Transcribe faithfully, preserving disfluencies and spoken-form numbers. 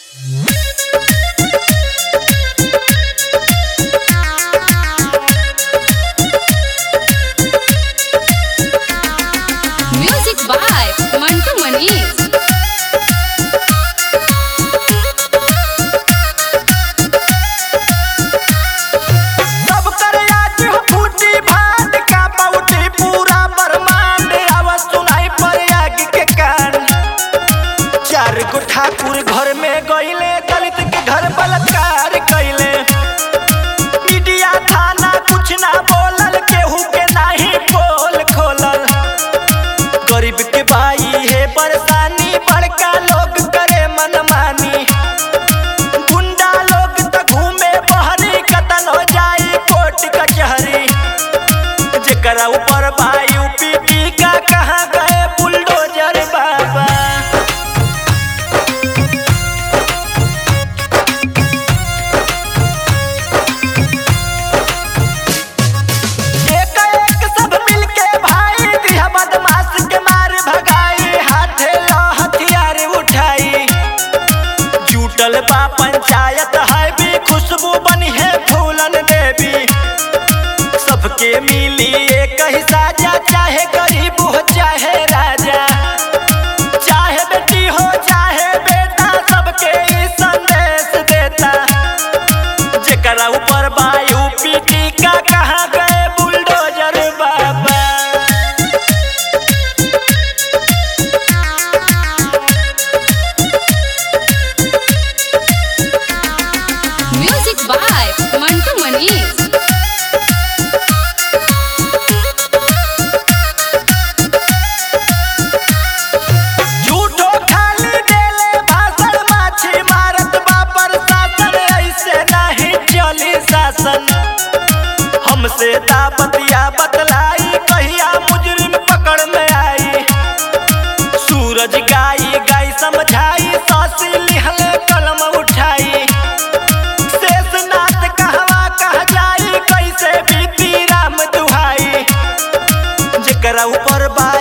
Music by Mantu Manish. ठाकुर घर में गईले दलित के घर बलात्कार कईले। मीडिया थाना कुछ ना बोलल, केहू के नाही पोल खोलल। गरीब के भाई है परेशानी, बड़का लोग करे मनमानी। गुंडा लोग तो घूमे बहरी, कतल हो जाई कोर्ट कचहरी। जेकरा ऊपर भाई यूपी का कहाँ गए बुलडोजर बाबा। बा पंचायत है भी खुशबू बनी है फूलन देवी। सबके मिली एक ही साजा, चाहे गरीब हो चाहे राजा, चाहे बेटी हो चाहे बेटा, सबके ही संदेश देता। जेकरा ऊपर वायु पीटी का कहाँ गए बुलडोजर बाबा। Music by Mantu Manish. झूठो खाली देले भाषण, माछी मारत बा प्रशासन। ऐसे नहीं चली शासन, हमसे दाबतिया बतलाई, कहिया मुजरिम पकड़ में आई। सूरज गाई गाई समझाई, सासी लिहले कलम उठाई। शेषनाथ कहवा कह जाई, कैसे बीती राम दुहाई। जेकरा ऊपर बा